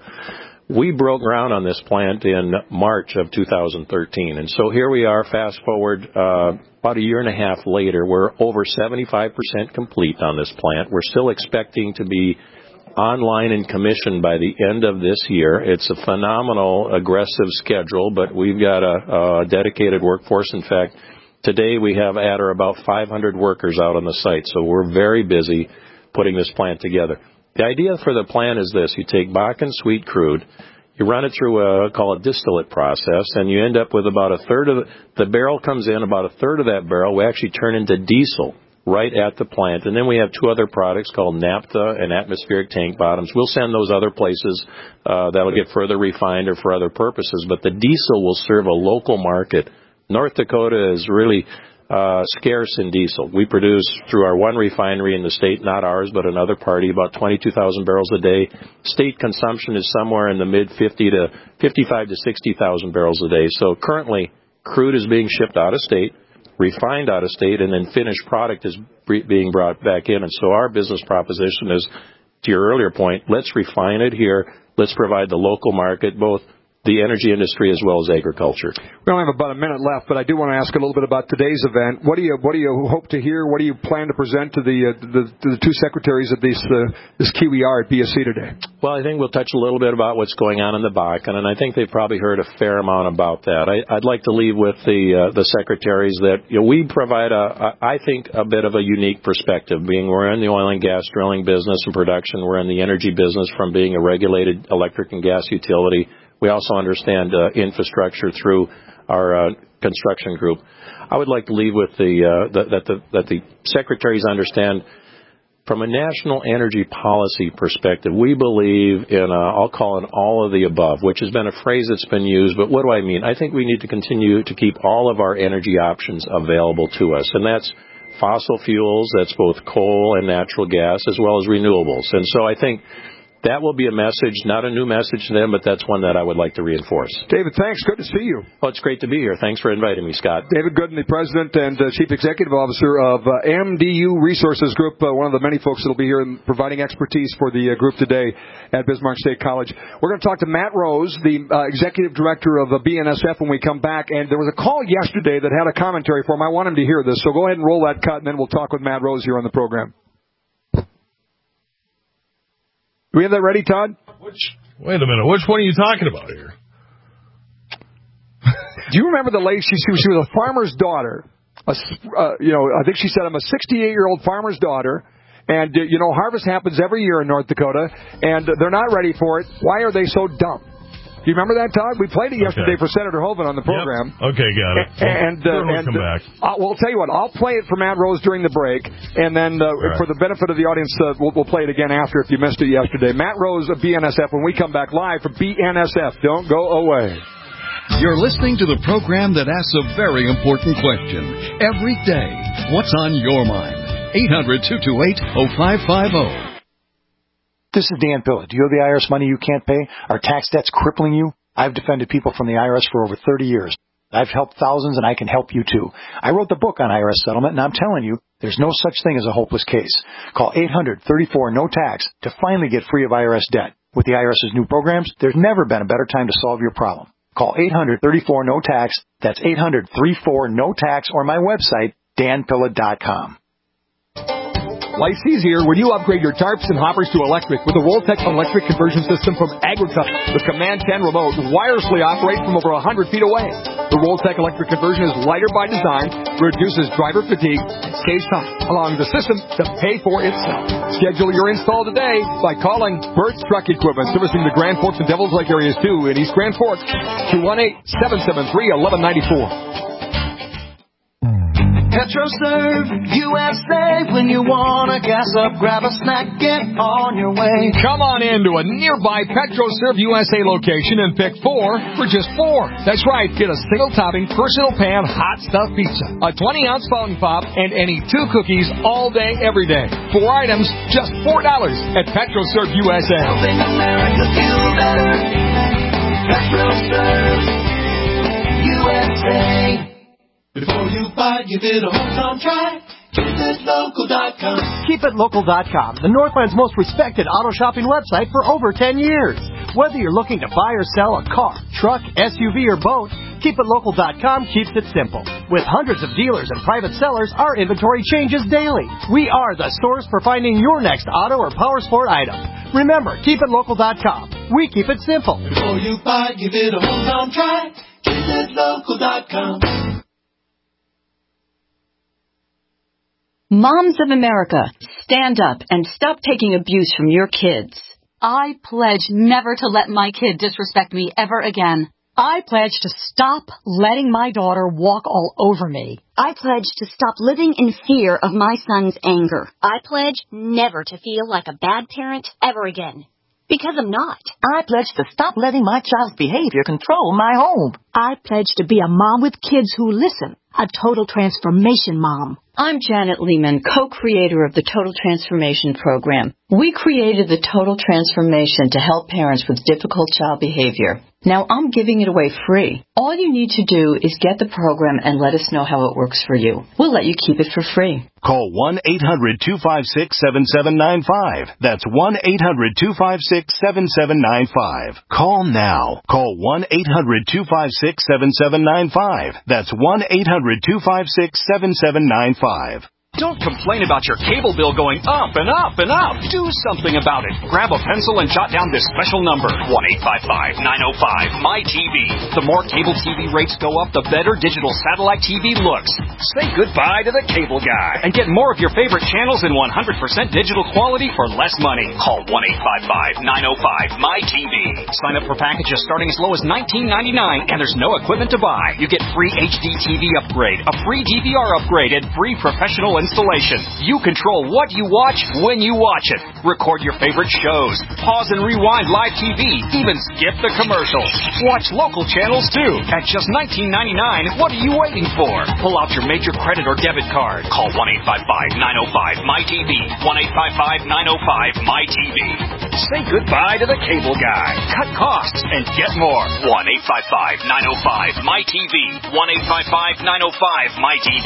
We broke ground on this plant in March of two thousand thirteen. And so here we are, fast forward uh, about a year and a half later. We're over seventy-five percent complete on this plant. We're still expecting to be online and commissioned by the end of this year. It's a phenomenal, aggressive schedule, but we've got a, a dedicated workforce. In fact, today we have at or about five hundred workers out on the site. So we're very busy putting this plant together. The idea for the plant is this. You take Bakken sweet crude, you run it through a, call it distillate process, and you end up with about a third of the, the barrel comes in, about a third of that barrel we actually turn into diesel right at the plant. And then we have two other products called naphtha and atmospheric tank bottoms. We'll send those other places uh, that'll get further refined or for other purposes, but the diesel will serve a local market. North Dakota is really Uh, scarce in diesel. We produce through our one refinery in the state, not ours, but another party, about twenty-two thousand barrels a day. State consumption is somewhere in the mid fifty to fifty-five to sixty thousand barrels a day. So currently, crude is being shipped out of state, refined out of state, and then finished product is being brought back in. And so our business proposition is, to your earlier point, let's refine it here. Let's provide the local market, both the energy industry as well as agriculture. We only have about a minute left, but I do want to ask a little bit about today's event. What do you what do you hope to hear? What do you plan to present to the uh, the, to the two secretaries of this uh, this Kiwi R at B S C today? Well, I think we'll touch a little bit about what's going on in the Bakken, and I think they've probably heard a fair amount about that. I, I'd like to leave with the uh, the secretaries that you know, we provide a, a I think a bit of a unique perspective. Being we're in the oil and gas drilling business and production, we're in the energy business from being a regulated electric and gas utility. We also understand uh, infrastructure through our uh, construction group. I would like to leave with the, uh, the, that the that the secretaries understand from a national energy policy perspective. We believe in a, I'll call it all of the above, which has been a phrase that's been used. But what do I mean? I think we need to continue to keep all of our energy options available to us, and that's fossil fuels. That's both coal and natural gas as well as renewables. And so I think that will be a message, not a new message to them, but that's one that I would like to reinforce. David, thanks. Good to see you. Well, it's great to be here. Thanks for inviting me, Scott. David Gooden, the President and uh, Chief Executive Officer of uh, M D U Resources Group, uh, one of the many folks that will be here and providing expertise for the uh, group today at Bismarck State College. We're going to talk to Matt Rose, the uh, Executive Director of uh, B N S F, when we come back. And there was a call yesterday that had a commentary for him. I want him to hear this, so go ahead and roll that cut, and then we'll talk with Matt Rose here on the program. Do we have that ready, Todd? Which, wait a minute. Which one are you talking about here? Do you remember the lady? She, she was a farmer's daughter. A, uh, you know, I think she said, I'm a sixty-eight-year-old farmer's daughter, and, uh, you know, harvest happens every year in North Dakota, and they're not ready for it. Why are they so dumb? Do you remember that, Todd? We played it yesterday okay. for Senator Hovind on the program. Yep. Okay, got it. And, well, uh, we'll and come uh, back. Uh, well, I'll tell you what. I'll play it for Matt Rose during the break, and then uh, right. for the benefit of the audience, uh, we'll, we'll play it again after if you missed it yesterday. Matt Rose of B N S F when we come back live for B N S F. Don't go away. You're listening to the program that asks a very important question every day. What's on your mind? eight hundred, two two eight, oh five five oh. This is Dan Pilla. Do you have the I R S money you can't pay? Are tax debts crippling you? I've defended people from the I R S for over thirty years. I've helped thousands, and I can help you, too. I wrote the book on I R S settlement, and I'm telling you, there's no such thing as a hopeless case. Call eight hundred, thirty-four, no tax to finally get free of I R S debt. With the IRS's new programs, there's never been a better time to solve your problem. Call eight hundred, thirty-four, no tax. That's eight hundred, thirty-four, no tax, or my website, dan pilla dot com. Life's easier when you upgrade your tarps and hoppers to electric with the Roltec electric conversion system from Agricut. The Command ten remote wirelessly operates from over one hundred feet away. The Roltec electric conversion is lighter by design, reduces driver fatigue, and saves time, allowing the system to pay for itself. Schedule your install today by calling Burt's Truck Equipment, servicing the Grand Forks and Devils Lake areas too in East Grand Forks, two one eight, seven seven three, one one nine four. PetroServe U S A. When you wanna gas up, grab a snack, get on your way. Come on in to a nearby PetroServe U S A location and pick four for just four. That's right, get a single topping personal pan hot stuff pizza, a twenty ounce fountain pop, and any two cookies all day, every day. Four items, just four dollars at PetroServe U S A. Helping America feel better. PetroServe U S A. Before you buy, give it a home try. Keep it local dot com. Keep It Local dot com, the Northland's most respected auto shopping website for over ten years. Whether you're looking to buy or sell a car, truck, S U V, or boat, Keep It Local dot com keeps it simple. With hundreds of dealers and private sellers, our inventory changes daily. We are the source for finding your next auto or power sport item. Remember, Keep It Local dot com. We keep it simple. Before you buy, give it a home try. Keep It Local dot com. Moms of America, stand up and stop taking abuse from your kids. I pledge never to let my kid disrespect me ever again. I pledge to stop letting my daughter walk all over me. I pledge to stop living in fear of my son's anger. I pledge never to feel like a bad parent ever again. Because I'm not. I pledge to stop letting my child's behavior control my home. I pledge to be a mom with kids who listen. A total transformation mom. I'm Janet Lehman, co-creator of the Total Transformation Program. We created the Total Transformation to help parents with difficult child behavior. Now I'm giving it away free. All you need to do is get the program and let us know how it works for you. We'll let you keep it for free. Call one eight hundred two five six seven seven nine five. That's one eight hundred two five six seven seven nine five. Call now. Call one eight hundred two five six seven seven nine five. That's one eight hundred two five six seven seven nine five. Don't complain about your cable bill going up and up and up. Do something about it. Grab a pencil and jot down this special number, one eight five five nine oh five M Y T V. The more cable T V rates go up, the better digital satellite T V looks. Say goodbye to the cable guy and get more of your favorite channels in one hundred percent digital quality for less money. Call one eight five five nine oh five M Y T V. Sign up for packages starting as low as nineteen ninety-nine, and there's no equipment to buy. You get free H D T V upgrade, a free D V R upgrade, and free professional installation. You control what you watch when you watch it. Record your favorite shows. Pause and rewind live T V. Even skip the commercials. Watch local channels too. At just nineteen ninety-nine, what are you waiting for? Pull out your major credit or debit card. Call one eight five five nine oh five M Y T V. one eight five five nine oh five M Y T V. Say goodbye to the cable guy. Cut costs and get more. one eight five five nine oh five M Y T V. one eight five five nine oh five M Y T V.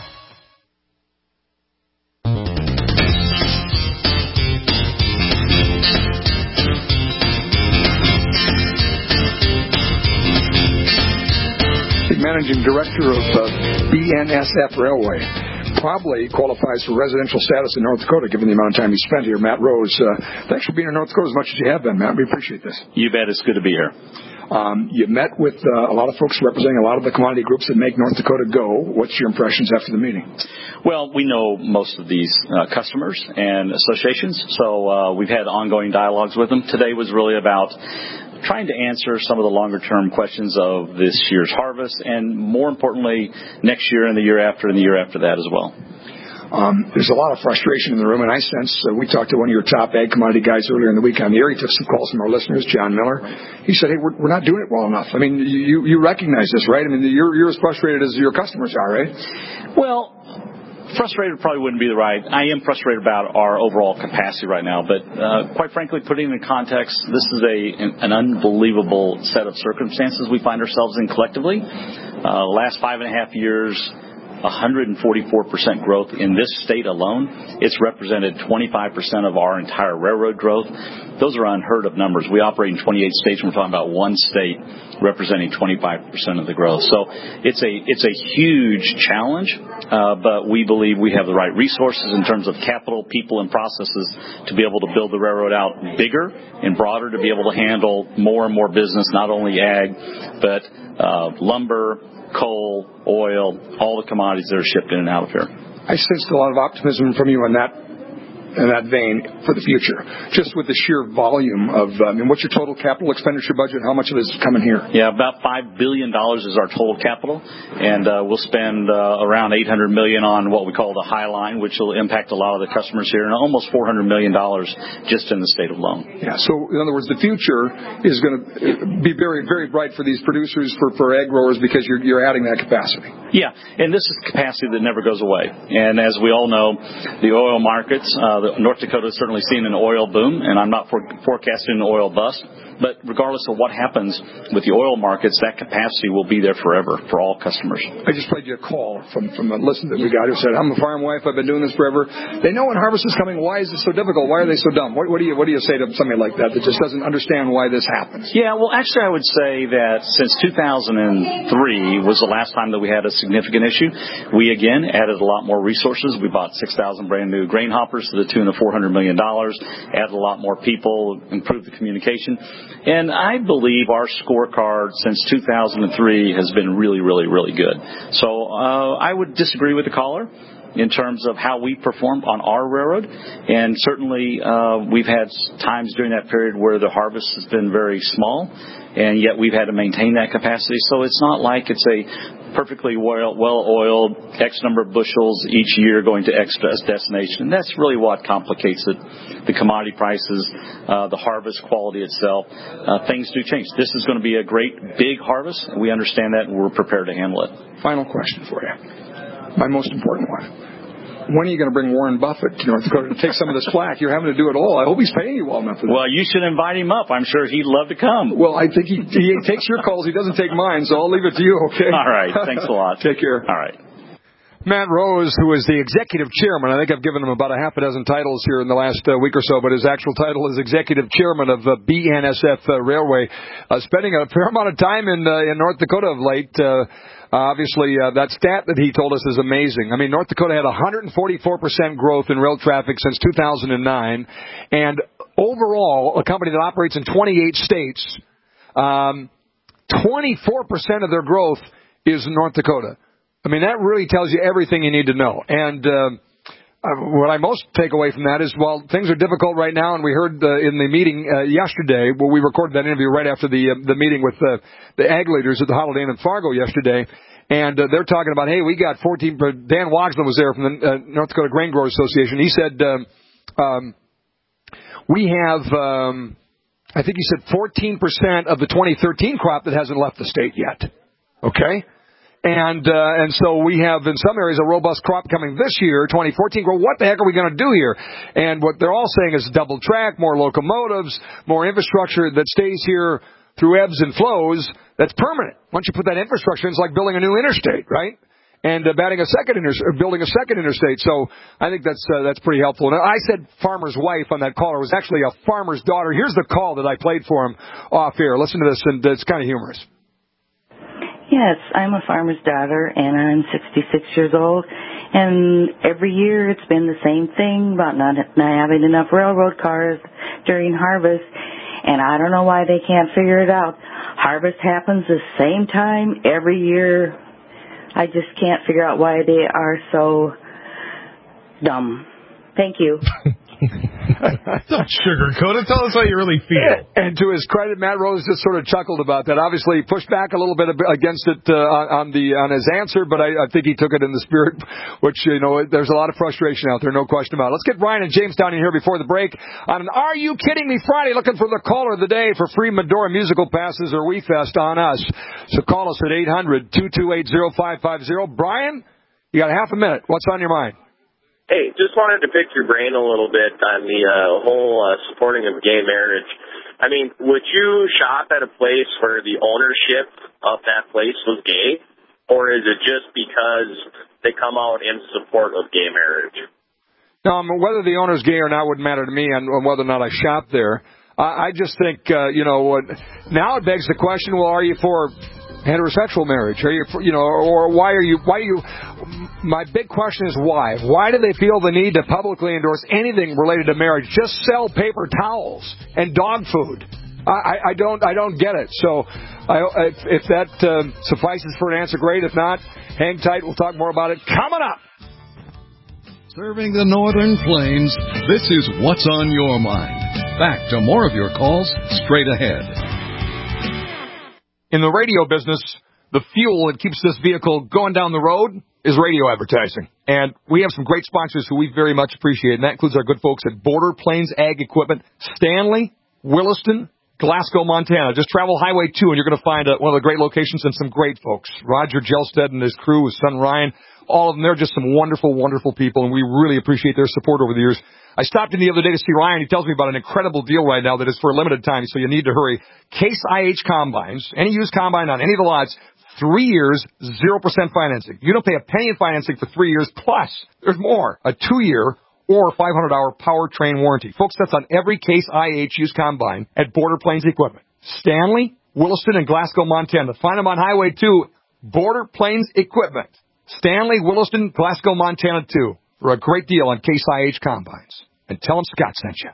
Managing Director of uh, B N S F Railway. Probably qualifies for residential status in North Dakota, given the amount of time you spent here. Matt Rose, uh, thanks for being in North Dakota as much as you have been, Matt. We appreciate this. You bet. It's good to be here. Um, you met with uh, a lot of folks representing a lot of the commodity groups that make North Dakota go. What's your impressions after the meeting? Well, we know most of these uh, customers and associations, so uh, we've had ongoing dialogues with them. Today was really about trying to answer some of the longer-term questions of this year's harvest, and more importantly, next year and the year after and the year after that as well. Um, there's a lot of frustration in the room, and I sense uh, we talked to one of your top ag commodity guys earlier in the week on the air. He took some calls from our listeners, John Miller. He said, hey, we're, we're not doing it well enough. I mean, you, you recognize this, right? I mean, you're, you're as frustrated as your customers are, right? Well, frustrated probably wouldn't be the right. I am frustrated about our overall capacity right now, but uh, quite frankly, putting it in context, this is a an, an unbelievable set of circumstances we find ourselves in collectively. Uh, the last five and a half years, one hundred forty-four percent growth in this state alone. It's represented twenty-five percent of our entire railroad growth. Those are unheard of numbers. We operate in twenty-eight states, and we're talking about one state representing twenty-five percent of the growth. So it's a it's a huge challenge, uh, but we believe we have the right resources in terms of capital, people, and processes to be able to build the railroad out bigger and broader, to be able to handle more and more business, not only ag, but uh, lumber, coal, oil, all the commodities that are shipped in and out of here. I sensed a lot of optimism from you on that in that vein for the future, just with the sheer volume of, I mean, what's your total capital expenditure budget? How much of it is coming here? Yeah, about five billion dollars is our total capital, and uh, we'll spend uh, around eight hundred million dollars on what we call the High Line, which will impact a lot of the customers here, and almost four hundred million dollars just in the state alone. Yeah, so in other words, the future is going to be very, very bright for these producers, for, for ag growers, because you're, you're adding that capacity. Yeah, and this is capacity that never goes away. And as we all know, the oil markets, uh, North Dakota has certainly seen an oil boom, and I'm not for, forecasting an oil bust. But regardless of what happens with the oil markets, that capacity will be there forever for all customers. I just played you a call from, from a listener that we got who said, I'm a farm wife, I've been doing this forever. They know when harvest is coming. Why is this so difficult? Why are they so dumb? What, what do you what do you say to somebody like that that just doesn't understand why this happens? Yeah, well, actually, I would say that since two thousand three was the last time that we had a significant issue, we, again, added a lot more resources. We bought six thousand brand new grain hoppers to the tune of four hundred million dollars, added a lot more people, improved the communication. And I believe our scorecard since two thousand three has been really, really, really good. So uh, I would disagree with the caller in terms of how we performed on our railroad. And certainly uh, we've had times during that period where the harvest has been very small, and yet we've had to maintain that capacity. So it's not like it's a perfectly well-oiled X number of bushels each year going to X destination. And that's really what complicates it. The commodity prices, uh, the harvest quality itself, uh, things do change. This is going to be a great big harvest, and we understand that, and we're prepared to handle it. Final question for you. My most important one. When are you going to bring Warren Buffett to North Dakota to take some of this flack? You're having to do it all. I hope he's paying you well enough for that. Well, you should invite him up. I'm sure he'd love to come. Well, I think he, he takes your calls. He doesn't take mine, so I'll leave it to you, okay? All right. Thanks a lot. Take care. All right. Matt Rose, who is the executive chairman, I think I've given him about a half a dozen titles here in the last uh, week or so, but his actual title is executive chairman of uh, B N S F uh, Railway, uh, spending a fair amount of time in uh, in North Dakota of late. Uh, obviously, uh, that stat that he told us is amazing. I mean, North Dakota had one hundred forty-four percent growth in rail traffic since two thousand nine, and overall, a company that operates in twenty-eight states, um, twenty-four percent of their growth is in North Dakota. I mean, that really tells you everything you need to know. And uh, what I most take away from that is, while things are difficult right now, and we heard uh, in the meeting uh, yesterday, well, we recorded that interview right after the uh, the meeting with uh, the ag leaders at the Holiday Inn in Fargo yesterday, and uh, they're talking about, hey, we got fourteen. Dan Wagsman was there from the uh, North Dakota Grain Growers Association. He said um, um, we have, um, I think he said fourteen percent of the twenty thirteen crop that hasn't left the state yet. Okay. And uh, and so we have, in some areas, a robust crop coming this year, twenty fourteen. Well, what the heck are we going to do here? And what they're all saying is double track, more locomotives, more infrastructure that stays here through ebbs and flows. That's permanent. Once you put that infrastructure in, it's like building a new interstate, right? And uh, batting a second inter- or building a second interstate. So I think that's uh, that's pretty helpful. And I said farmer's wife on that caller. It was actually a farmer's daughter. Here's the call that I played for him off air. Listen to this, and it's kind of humorous. Yes, I'm a farmer's daughter, and I'm sixty-six years old, and every year it's been the same thing about not, not having enough railroad cars during harvest, and I don't know why they can't figure it out. Harvest happens the same time every year. I just can't figure out why they are so dumb. Thank you. Don't sugarcoat it. Tell us how you really feel. And to his credit, Matt Rose just sort of chuckled about that. Obviously, he pushed back a little bit against it uh, on the on his answer, but I, I think he took it in the spirit, which, you know, there's a lot of frustration out there, no question about it. Let's get Brian and Jamestown in here before the break on an Are You Kidding Me Friday, looking for the caller of the day for free Medora musical passes or WeFest on us. So call us at eight hundred, two two eight, oh five five oh. Brian, you got half a minute. What's on your mind? Hey, just wanted to pick your brain a little bit on the uh, whole uh, supporting of gay marriage. I mean, would you shop at a place where the ownership of that place was gay? or is it just because they come out in support of gay marriage? No, I mean, whether the owner's gay or not wouldn't matter to me, and whether or not I shop there. I, I just think, uh, you know, now it begs the question: well, are you for heterosexual marriage? Are you, for, you know, or why are you? Why are you? My big question is why? Why do they feel the need to publicly endorse anything related to marriage? Just sell paper towels and dog food. I, I don't, I don't get it. So, I, if, if that uh, suffices for an answer, great. If not, hang tight. We'll talk more about it coming up. Serving the Northern Plains, this is What's on Your Mind. Back to more of your calls straight ahead. In the radio business, the fuel that keeps this vehicle going down the road is radio advertising. And we have some great sponsors who we very much appreciate, and that includes our good folks at Border Plains Ag Equipment, Stanley, Williston, Glasgow, Montana. Just travel Highway two, and you're going to find uh, one of the great locations and some great folks. Roger Gelstead and his crew, his son Ryan, all of them, they're just some wonderful, wonderful people, and we really appreciate their support over the years. I stopped in the other day to see Ryan. He tells me about an incredible deal right now that is for a limited time, so you need to hurry. Case I H Combines, any used combine on any of the lots, three years, zero percent financing. You don't pay a penny in financing for three years, plus there's more, a two-year or five hundred hour powertrain warranty. Folks, that's on every Case I H used combine at Border Plains Equipment. Stanley, Williston, and Glasgow, Montana. Find them on Highway two, Border Plains Equipment. Stanley, Williston, Glasgow, Montana, too, for a great deal on Case I H combines. And tell them Scott sent you.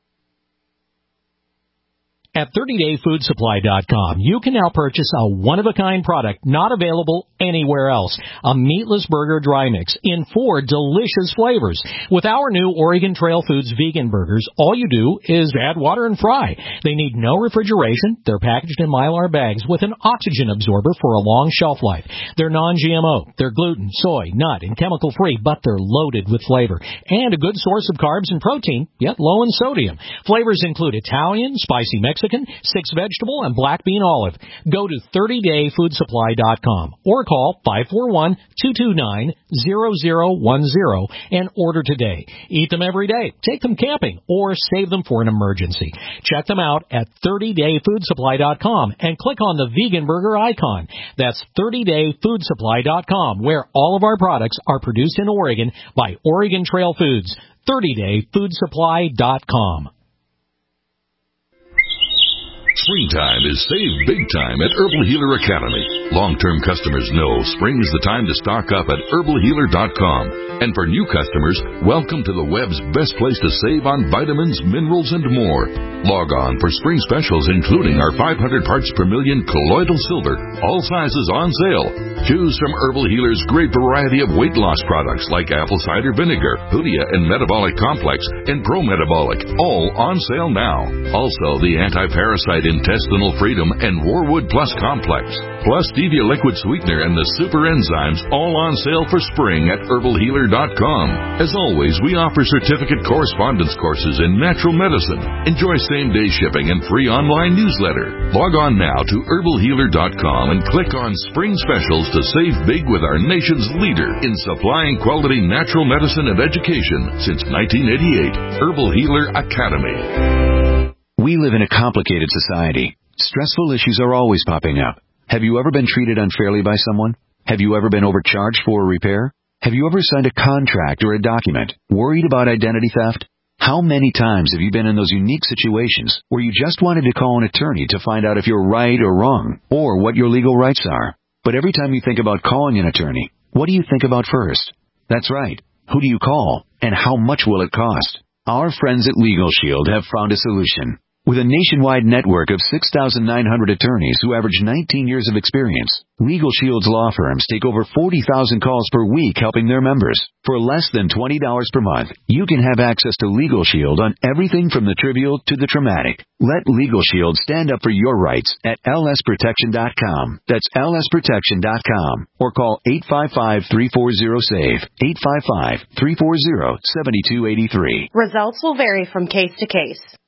At thirty day food supply dot com, you can now purchase a one-of-a-kind product not available anywhere else. A meatless burger dry mix in four delicious flavors. With our new Oregon Trail Foods vegan burgers, all you do is add water and fry. They need no refrigeration. They're packaged in Mylar bags with an oxygen absorber for a long shelf life. They're non G M O. They're gluten, soy, nut, and chemical-free, but they're loaded with flavor. And a good source of carbs and protein, yet low in sodium. Flavors include Italian, spicy Mexican, six vegetable, and black bean olive. Go to thirty day food supply dot com or call five four one, two two nine, zero zero one zero and order today. Eat them every day, take them camping, or save them for an emergency. Check them out at thirty day food supply dot com and click on the vegan burger icon. That's thirty day food supply dot com, where all of our products are produced in Oregon by Oregon Trail Foods. thirty day food supply dot com. Springtime is save big time at Herbal Healer Academy. Long-term customers know spring is the time to stock up at herbal healer dot com. And for new customers, welcome to the web's best place to save on vitamins, minerals, and more. Log on for spring specials including our five hundred parts per million colloidal silver, all sizes on sale. Choose from Herbal Healer's great variety of weight loss products like apple cider vinegar, Hoodia and Metabolic Complex, and Pro Metabolic, all on sale now. Also, the anti-parasite Intestinal Freedom and Warwood Plus Complex, plus Stevia Liquid Sweetener and the Super Enzymes, all on sale for spring at herbal healer dot com. As always, we offer certificate correspondence courses in natural medicine. Enjoy same-day shipping and free online newsletter. Log on now to herbal healer dot com and click on Spring Specials to save big with our nation's leader in supplying quality natural medicine and education since nineteen eighty-eight. Herbal Healer Academy. We live in a complicated society. Stressful issues are always popping up. Have you ever been treated unfairly by someone? Have you ever been overcharged for a repair? Have you ever signed a contract or a document worried about identity theft? How many times have you been in those unique situations where you just wanted to call an attorney to find out if you're right or wrong, or what your legal rights are? But every time you think about calling an attorney, what do you think about first? That's right. Who do you call, and how much will it cost? Our friends at Legal Shield have found a solution. With a nationwide network of six thousand nine hundred attorneys who average nineteen years of experience, Legal Shield's law firms take over forty thousand calls per week helping their members. For less than twenty dollars per month, you can have access to Legal Shield on everything from the trivial to the traumatic. Let Legal Shield stand up for your rights at L S protection dot com. That's L S protection dot com. Or call eight five five, three four zero, SAVE, eight five five, three four zero, seven two eight three. Results will vary from case to case.